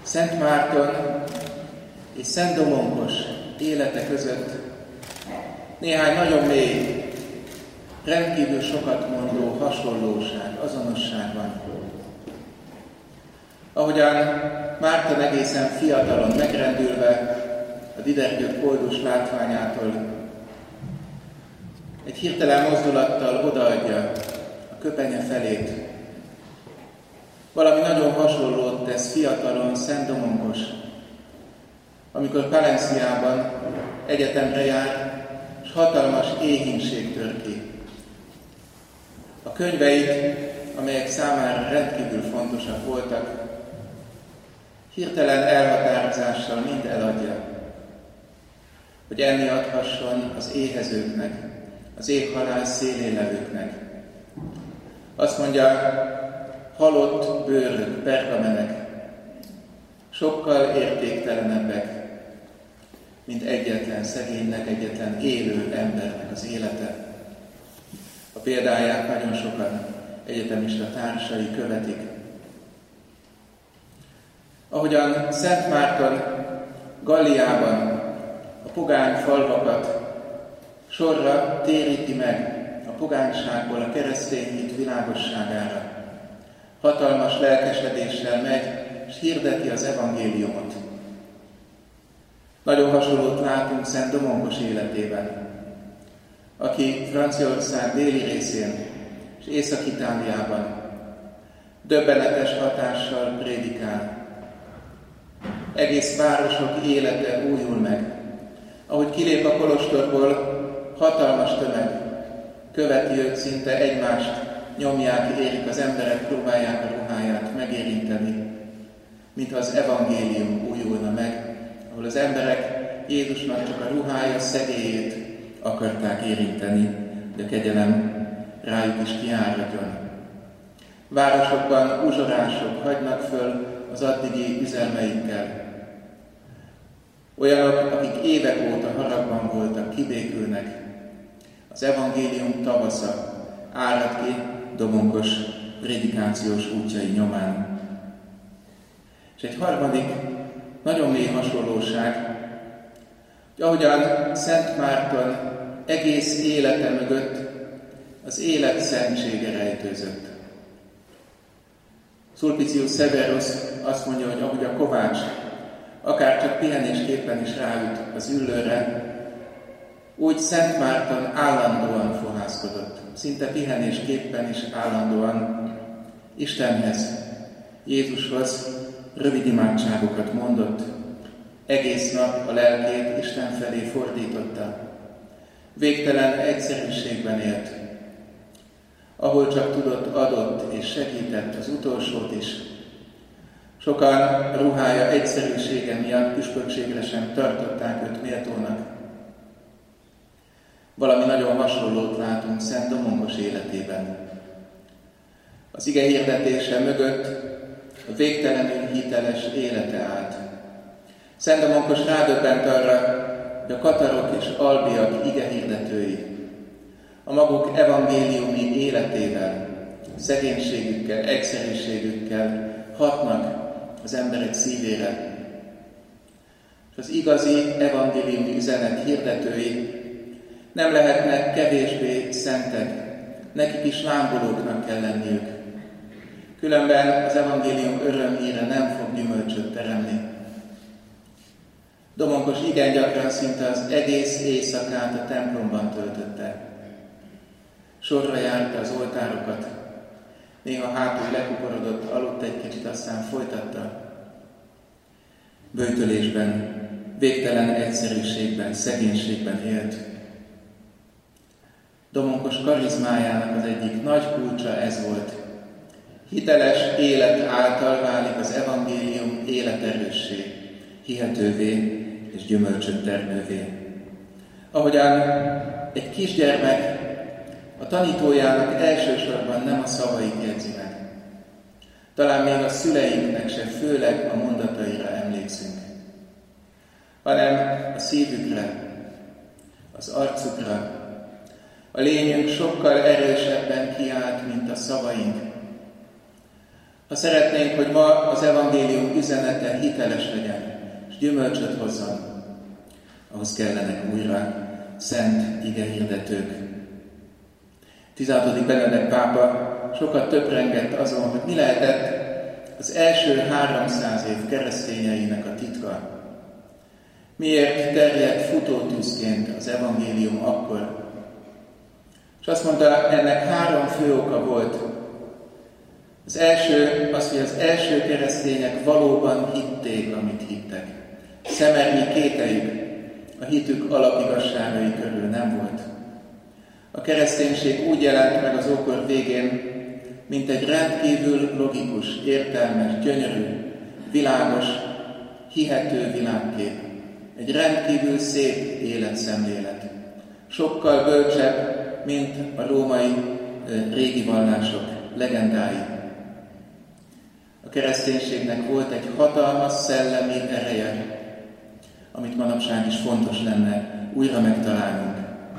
Szent Márton és Szent Domonkos élete között néhány nagyon mély, rendkívül sokat mondó hasonlóság, azonosság van. Ahogyan Márton egészen fiatalon megrendülve a didergött koldus látványától egy hirtelen mozdulattal odaadja a köpenye felét. Valami nagyon hasonlót tesz fiatalon Szent Domonkos, amikor Palenciában egyetemre jár, és hatalmas éhínség tör ki. A könyveit, amelyek számára rendkívül fontosak voltak, hirtelen elhatározással mind eladja, hogy enni adhasson az éhezőknek, az éhhalál szélén levőknek. Azt mondja, halott bőrök, pergamenek, sokkal értéktelenebbek, mint egyetlen szegénynek, egyetlen élő embernek az élete. A példáját nagyon sokan egyetemista társai követik. Ahogyan Szent Márton Galliában a pogány falvakat sorra téríti meg a pogányságból a keresztény hit világosságára, hatalmas lelkesedéssel megy, és hirdeti az evangéliumot. Nagyon hasonlót látunk Szent Domonkos életében, aki Franciaország déli részén és Észak-Itáliában döbbenetes hatással prédikál. Egész városok élete újul meg. Ahogy kilép a kolostorból, hatalmas tömeg követi őt, szinte egymást nyomják, érik az emberek, próbálják a ruháját megérinteni, mint az evangélium újulna meg, ahol az emberek Jézusnak csak a ruhája szegélyét akarták érinteni, hogy a kegyelem rájuk is kiáradjon. Városokban uzsorások hagynak föl az addigi üzelmeikkel. Olyanok, akik évek óta haragban voltak, kibékülnek. Az evangélium tavasza árad ki Domonkos prédikációs útjai nyomán. És egy harmadik, nagyon mély hasonlóság, hogy ahogyan Szent Márton egész élete mögött az élet szentsége rejtőzött. Sulpicius Severus azt mondja, hogy ahogy a kovács akár csak pihenésképpen is ráüt az üllőre, úgy Szent Márton állandóan fohászkodott, szinte pihenésképpen is állandóan Istenhez, Jézushoz rövid imádságokat mondott, egész nap a lelkét Isten felé fordította, végtelen egyszerűségben élt, ahol csak tudott, adott és segített az utolsót is. Sokan ruhája egyszerűsége miatt püspökségre sem tartották őt méltónak. Valami nagyon hasonlót látunk Szent Domonkos életében. Az ige hirdetése mögött a végtelenül hiteles élete állt. Szent Domonkos rádöbbent arra, hogy a katarok és albiak ige hirdetői a maguk evangéliumi életével, szegénységükkel, egyszerűségükkel hatnak az emberek szívére. És az igazi evangéliumi üzenet hirdetői nem lehetnek kevésbé szentek, nekik is lángolóknak kell lenniük. Különben az evangélium örömhíre nem fog gyümölcsöt teremni. Domonkos igen gyakran szinte az egész éjszakát a templomban töltötte. Sorra járta az oltárokat, néha hátul lekuporodott, aludt egy kicsit, aztán folytatta. Böjtölésben, végtelen egyszerűségben, szegénységben élt. Domonkos karizmájának az egyik nagy kulcsa ez volt. Hiteles élet által válik az evangélium életerőssé, hihetővé és gyümölcsöt termővé. Ahogyan egy kisgyermek a tanítójának elsősorban nem a szavait jegyzi meg. Talán még a szüleinknek se főleg a mondataira emlékszünk, hanem a szívükre, az arcukra. A lényünk sokkal erősebben kiállt, mint a szavaink. Ha szeretnénk, hogy ma az evangélium üzenete hiteles legyen, és gyümölcsöt hozzon, ahhoz kellenek újra szent igehirdetők. 16. Benedek pápa sokat töprengett azon, hogy mi lehetett az első 300 év keresztényeinek a titka. Miért terjedt futótűzként az evangélium akkor? És azt mondta, ennek 3 fő oka volt. Az első az, hogy az első keresztények valóban hitték, amit hittek. Szemernyi kételyük a hitük alapigazságai körül nem volt. A kereszténység úgy jelent meg az ókor végén, mint egy rendkívül logikus, értelmes, gyönyörű, világos, hihető világkép. Egy rendkívül szép életszemlélet. Sokkal bölcsebb, mint a római régi vallások legendái. A kereszténységnek volt egy hatalmas szellemi ereje, amit manapság is fontos lenne újra megtalálnunk.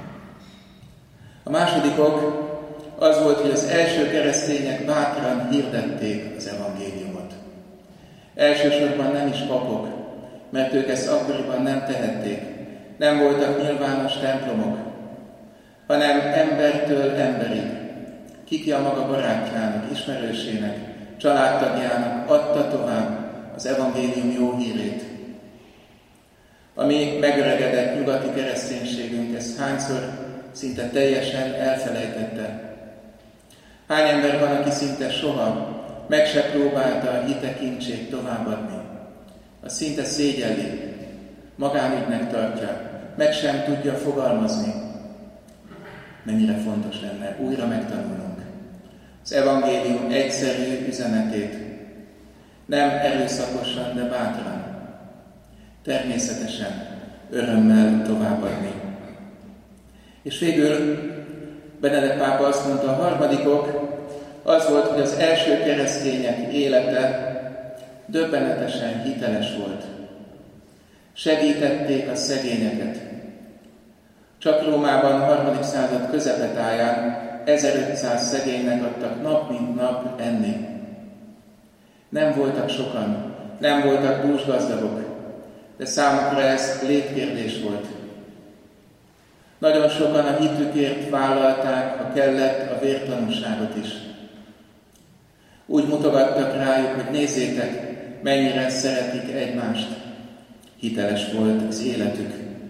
A második ok az volt, hogy az első keresztények bátran hirdették az evangéliumot. Elsősorban nem is papok, mert ők ezt akkoriban nem tehették. Nem voltak nyilvános templomok, hanem embertől emberig. Kiki a maga barátjának, ismerősének, családtagjának adta tovább az evangélium jó hírét. A mi megöregedett nyugati kereszténységünk ezt hányszor szinte teljesen elfelejtette. Hány ember van, aki szinte soha meg se próbálta a hite kincsét továbbadni. Az szinte szégyelli, magánügynek tartja, meg sem tudja fogalmazni. Mennyire fontos lenne újra megtanulnunk az evangélium egyszerű üzenetét, nem erőszakosan, de bátran, természetesen, örömmel továbbadni. És végül Benedek pápa azt mondta, a harmadik ok az volt, hogy az első keresztények élete döbbenetesen hiteles volt. Segítették a szegényeket. Csak Rómában a 3. század közepetáján 1500 szegénynek adtak nap mint nap enni. Nem voltak sokan, nem voltak dúsgazdagok, de számukra ez létkérdés volt. Nagyon sokan a hitükért vállalták, ha kellett, a vértanúságot is. Úgy mutogattak rájuk, hogy nézzétek, mennyire szeretik egymást. Hiteles volt az életük.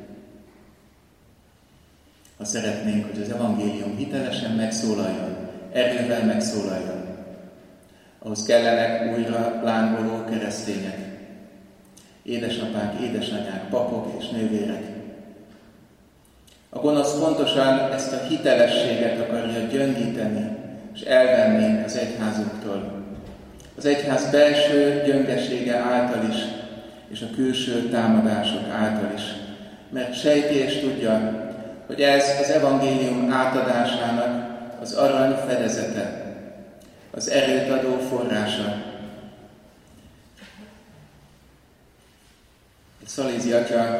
Ha szeretnénk, hogy az evangélium hitelesen megszólaljon, erővel megszólaljon, ahhoz kellenek újra lángoló keresztények. Édesapák, édesanyák, papok és nővérek. A gonosz pontosan ezt a hitelességet akarja gyöngíteni és elvenni az egyházunktól. Az egyház belső gyöngesége által is, és a külső támadások által is. Mert sejti és tudja, hogy ez az evangélium átadásának az arany fedezete, az erőt adó forrása. Szalézi atya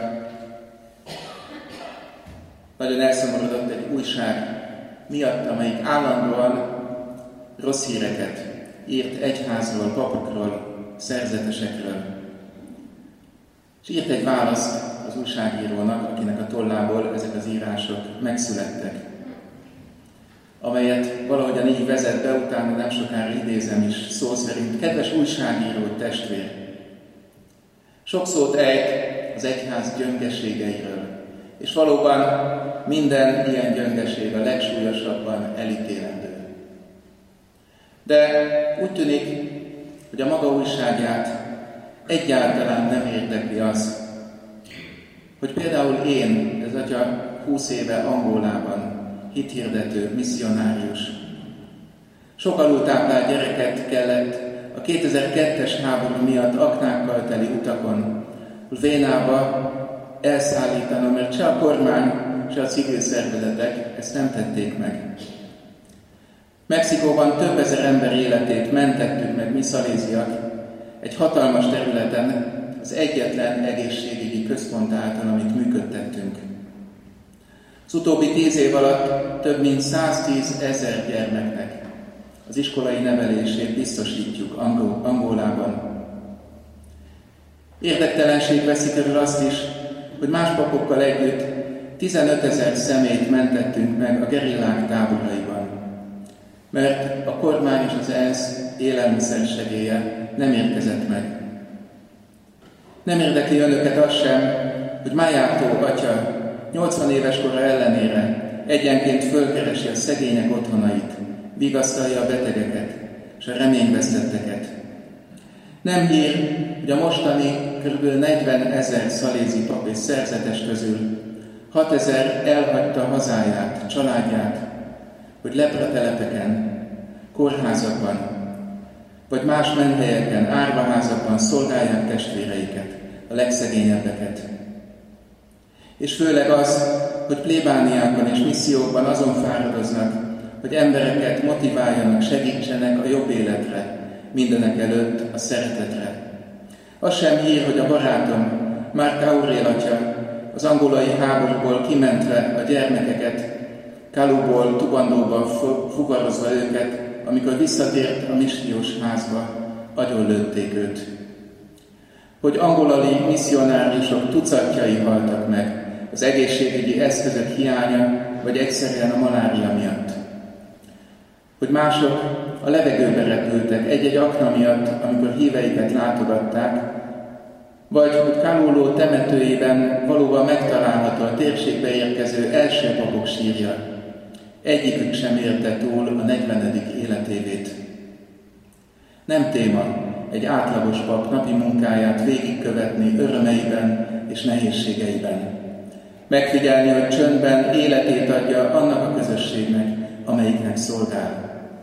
nagyon elszomorodott egy újság miatt, amelyik állandóan rossz híreket írt egyházról, papokról, szerzetesekről. És írt egy választ az újságírónak, akinek a tollából ezek az írások megszülettek, amelyet valahogyan így vezet be, utána nem sokára idézem is szó szerint. Kedves újságíró testvér! Sok szót ejt az egyház gyöngeségeiről, és valóban minden ilyen gyöngeség a legsúlyosabban elítélendő. De úgy tűnik, hogy a maga újságját egyáltalán nem érdekli az, hogy például én, ez atya 20 éve Angolában hithirdető, misszionárius, sok alultáplált gyereket kellett a 2002-es háború miatt aknákkal teli utakon Vénába elszállítanom, mert se a kormány, se a civil szervezetek ezt nem tették meg. Mexikóban több ezer ember életét mentettük meg mi szaléziak, egy hatalmas területen, az egyetlen egészségügyi központ által, amit működtettünk. Az utóbbi 10 év alatt több mint 110 000 gyermeknek az iskolai nevelését biztosítjuk Angolában. Érdektelenség veszi körül azt is, hogy más papokkal együtt 15 000 személyt mentettünk meg a gerillák táboraiban, mert a kormány és az ENSZ élelmiszersegélye nem érkezett meg. Nem érdekli önöket az sem, hogy Májátó atya 80 éves kora ellenére egyenként fölkeresi a szegények otthonait, vigasztalja a betegeket és a reményvesztetteket. Nem hír, hogy a mostani kb. 40 000 szalézi pap és szerzetes közül 6 000 elhagyta hazáját, családját, hogy lepratelepeken, kórházakban, vagy más menhelyeken, árvaházakban szolgálják testvéreiket, a legszegényebbeket. És főleg az, hogy plébániákon és missziókban azon fáradoznak, hogy embereket motiváljanak, segítsenek a jobb életre, mindenek előtt a szeretetre. Az sem hír, hogy a barátom, Mark Aurel atya, az angolai háborúból kimentve a gyermekeket, Kaluból, Tubandóba fuvarozva őket, amikor visszatért a missziós házba, agyonlőtték őt. Hogy angolai misszionáriusok tucatjai haltak meg az egészségügyi eszközök hiánya, vagy egyszerűen a malária miatt. Hogy mások a levegőbe repültek egy-egy akna miatt, amikor híveiket látogatták, vagy hogy Kaluló temetőjében valóban megtalálható a térségbe érkező első papok sírja. Egyikük sem élte túl a 40. életévét. Nem téma egy átlagos pap napi munkáját végigkövetni örömeiben és nehézségeiben. Megfigyelni, hogy csöndben életét adja annak a közösségnek, amelyiknek szolgál.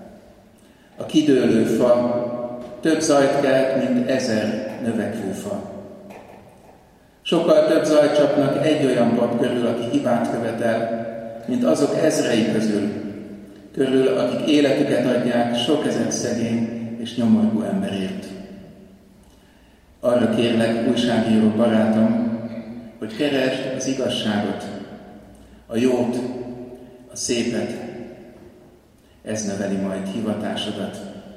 A kidőlő fa több zajt kelt, mint 1000 növekvő fa. Sokkal több zajt csapnak egy olyan pap körül, aki hibát követel, mint azok ezrei körül, akik életüket adják sok ezer szegény és nyomorgó emberért. Arra kérlek, újságíró barátom, hogy keresd az igazságot, a jót, a szépet. Ez növeli majd hivatásodat.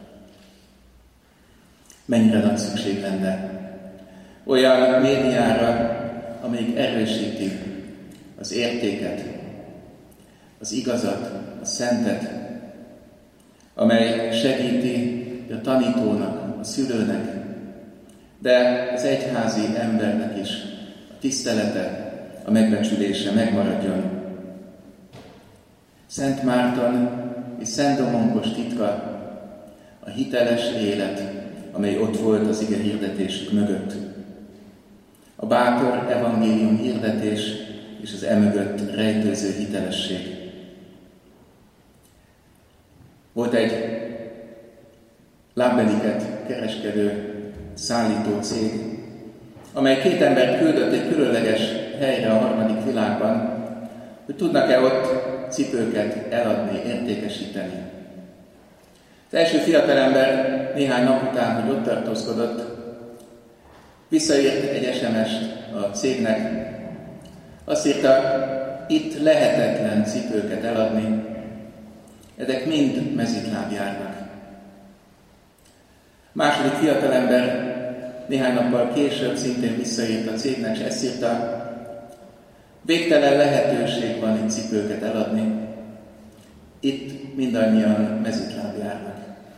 Mennyire nagy szükség lenne olyan médiára, amelyik erősíti az értéket, az igazat, a szentet, amely segíti a tanítónak, a szülőnek, de az egyházi embernek is a tisztelete, a megbecsülése megmaradjon. Szent Márton és Szent Domonkos titka a hiteles élet, amely ott volt az ige hirdetésük mögött. A bátor evangélium hirdetés és az emögött rejtőző hitelesség. Volt egy lábbeliket kereskedő szállító cég, amely 2 embert küldött egy különleges helyre a 3. világban, hogy tudnak-e ott cipőket eladni, értékesíteni. Az első fiatalember néhány nap után, hogy ott tartózkodott, visszaírt egy SMS-t a cégnek. Azt írta, itt lehetetlen cipőket eladni, ezek mind mezitlábjárnak. Második fiatalember néhány nappal később szintén visszaírt a cégnek, és ezt írta, végtelen lehetőség van itt cipőket eladni, itt mindannyian mezitlábjárnak.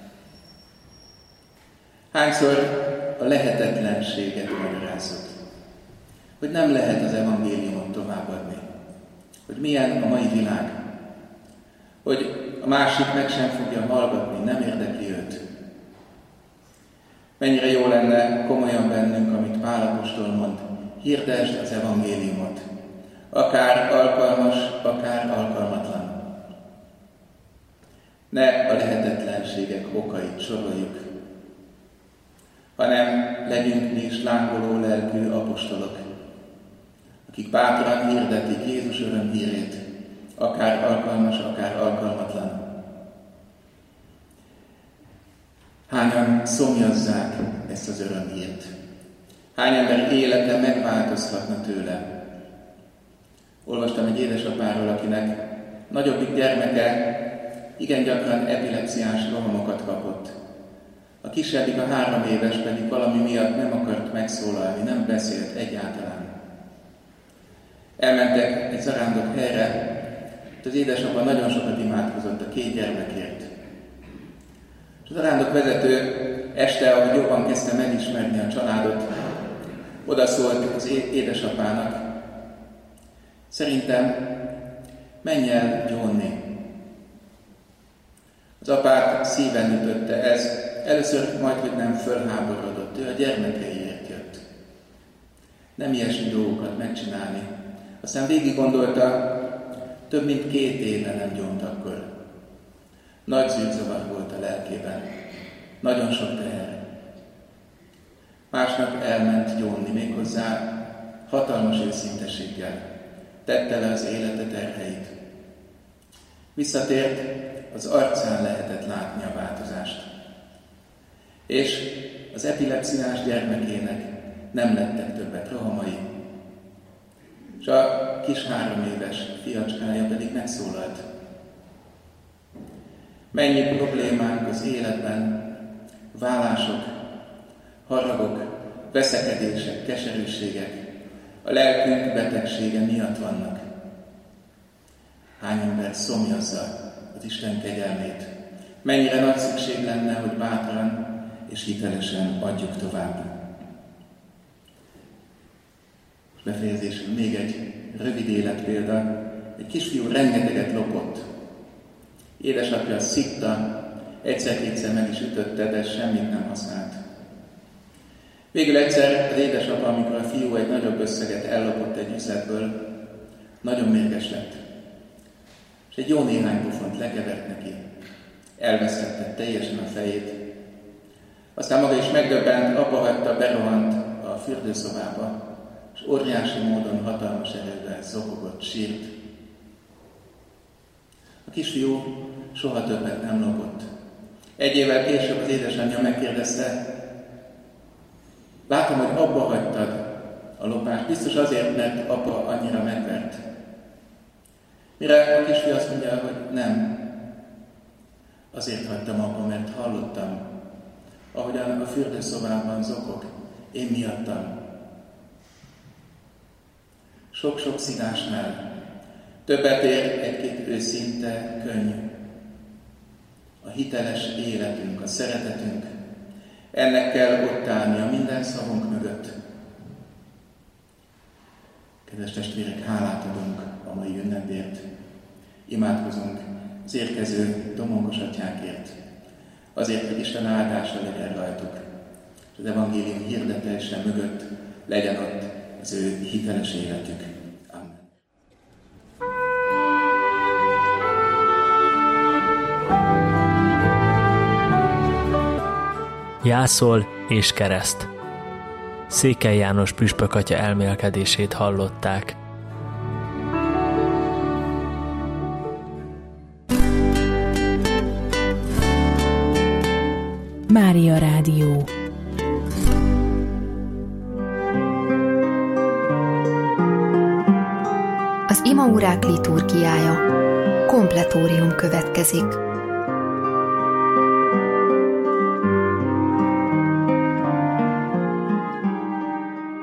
Hányszor a lehetetlenséget magyarázott, hogy nem lehet az evangéliumot továbbadni, hogy milyen a mai világ, hogy a másik meg sem fogja hallgatni, nem érdekli őt. Mennyire jó lenne komolyan bennünk, amit Pál apostol mond, hirdesd az evangéliumot, akár alkalmas, akár alkalmatlan. Ne a lehetetlenségek okait soroljuk, hanem legyünk mi is lángoló lelkű apostolok, akik bátran hirdetik Jézus örömhírét, akár alkalmas, akár alkalmatlan. Hányan szomjazzák ezt az örömhírt? Hány ember élete megváltozhatna tőle? Olvastam egy édesapáról, akinek nagyobbik gyermeke igen gyakran epilepsziás rohamokat kapott. A kisebbik, a 3 éves pedig valami miatt nem akart megszólalni, nem beszélt egyáltalán. Elmentek egy zarándok helyre, az édesapa nagyon sokat imádkozott a 2 gyermekért. És a zarándok vezető este, ahogy jobban kezdte megismerni a családot, odaszólt az édesapának: szerintem menj el gyónni. Az apát szíven ütötte ez, először majd, hogy nem fölháborodott, ő a gyermekeiért jött. Nem ilyesmi dolgokat megcsinálni. Aztán végig gondolta, több mint 2 éve nem gyónt akkor. Nagy zűrzavar volt a lelkében. Nagyon sok teher. Másnap elment gyónni, méghozzá hatalmas őszinteséggel. Tette le az élete terheit. Visszatért, az arcán lehetett látni a változást. És az epilepsziás gyermekének nem lettek többet rohamai, és a kis 3 éves fiacskája pedig megszólalt. Mennyi problémánk az életben, válások, haragok, veszekedések, keserűségek, a lelkünk betegsége miatt vannak. Hány ember szomjazza az Isten kegyelmét. Mennyire nagy szükség lenne, hogy bátran és hitelesen adjuk tovább. Befejezésül még egy rövid életpélda. Egy kisfiú rengeteget lopott. Édesapja szitta, egyszer-kétszer meg is ütötte, de semmit nem használt. Végül egyszer az édesapa, amikor a fiú egy nagyobb összeget ellopott egy üzletből, nagyon mérges lett. És egy jó néhány pofont lekevert neki. Elvesztette teljesen a fejét. Aztán maga is megdöbbent, abba hagyta, berohant a fürdőszobába, és óriási módon, hatalmas erővel zokogott, sírt. A kisfiú soha többet nem lopott. 1 évvel később az édesanyja megkérdezte: látom, hogy abba hagytad a lopást, biztos azért, mert apa annyira megvert. Mire a kisfiú azt mondja, hogy nem. Azért hagytam abba, mert hallottam, ahogyan a fürdőszobában zokog, én miattam. Sok-sok szívásnál többet ér egy-két őszinte könny. A hiteles életünk, a szeretetünk, ennek kell ott állnia minden szavunk mögött. Kedves testvérek, hálát adunk a mai ünnepért. Imádkozunk az érkező domongos atyákért. Azért, hogy Isten áldása legyen rajtuk. És az evangélium hirdetése mögött legyen ott az ő hiteles életük. Amen. Jászol és kereszt. Székely János püspök atya elmélkedését hallották. Mária Rádió. Az imaórák liturgiája. Kompletórium következik.